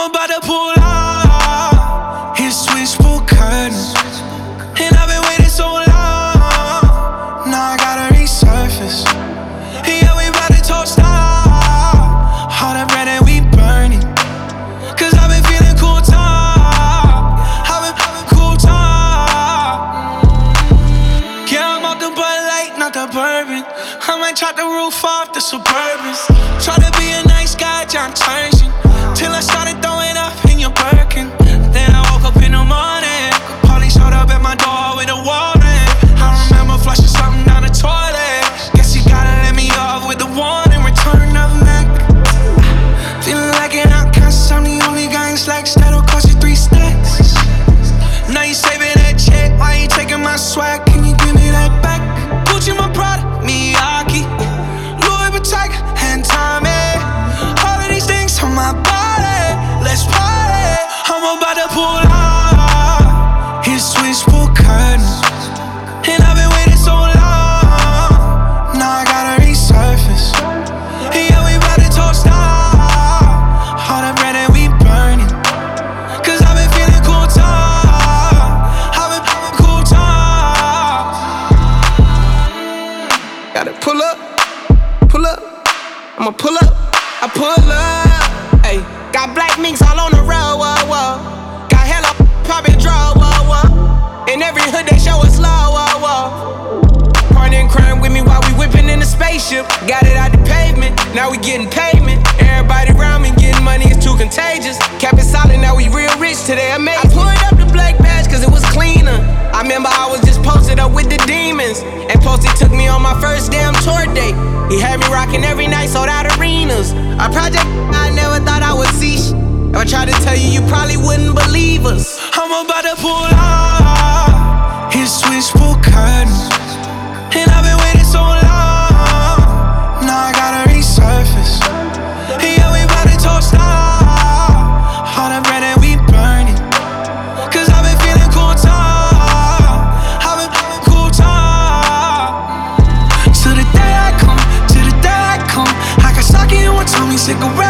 about to pull out. His switchboard curtains, and I've been waiting so long. Now I gotta resurface. Yeah, we about to toast out. All that bread and we burning. Cause I've been feeling cool top. I've been cool top. Yeah, I'm off the Bud Light, not the bourbon. I might chop the roof off the Suburbans. Try to be a nice guy, John Turgeon, till I started throwing up in your Birkin. Then I woke up in the morning. Police showed up at my door with a warrant. I remember flushing something down the toilet. Guess you gotta let me off with the warning. Return of Mac. Feeling like an outcast, I'm the only guy in slacks that'll cost you 3 stacks. Now you saving that check, why you taking my swag? Can you give me that back? Gucci my product, Miyake, Louis Vuitton, and Tommy. All of these things on my body, let's party. I'm about to pull out. His switchboard curtains, and I've been waiting so long. Now I gotta resurface. Yeah, we about to toast out. All that bread and we burning. Cause I've been feeling cool top. I've been cool top. Gotta pull up. I'ma pull up. I pull up. Ayy, got black minks all on the road, whoa, whoa. Got hella poppin' draw, whoa, whoa. In every hood they show us love, whoa, whoa. Partner in crime with me while we whippin' in the spaceship. Got it out the pavement, now we getting payment. Everybody around me getting money, it's too contagious. Cap it solid, now we real rich today, amazing. I pulled up the black badge cause it was cleaner. I remember I was just posted up with the demons. And Posty took me on my first damn tour date. He had me rocking every night, sold out arenas. A project I never thought I would see. If I tried to tell you, you probably wouldn't believe us. I'm about to pull out. His switchboard curtains, and I've been waiting so long. Now I gotta resurface. Yeah, we about to toast out. All that bread and we burning. Cause I've been feeling cool top. I've been cool top. To the day I come, I got sake in one tummy, cigarette.